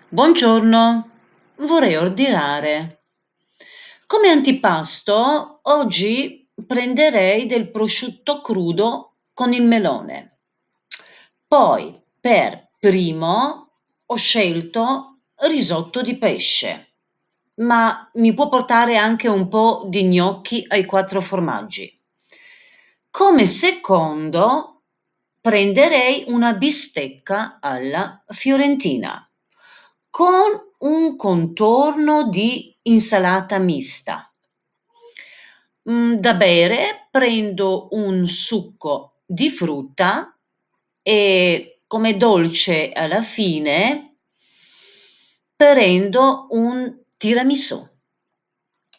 Buongiorno, vorrei ordinare. Come antipasto oggi prenderei del prosciutto crudo con il melone. Poi per primo ho scelto risotto di pesce, ma mi può portare anche un po' di gnocchi ai quattro formaggi. Come secondo prenderei una bistecca alla fiorentina con un contorno di insalata mista. Da bere prendo un succo di frutta e come dolce alla fine prendo un tiramisù.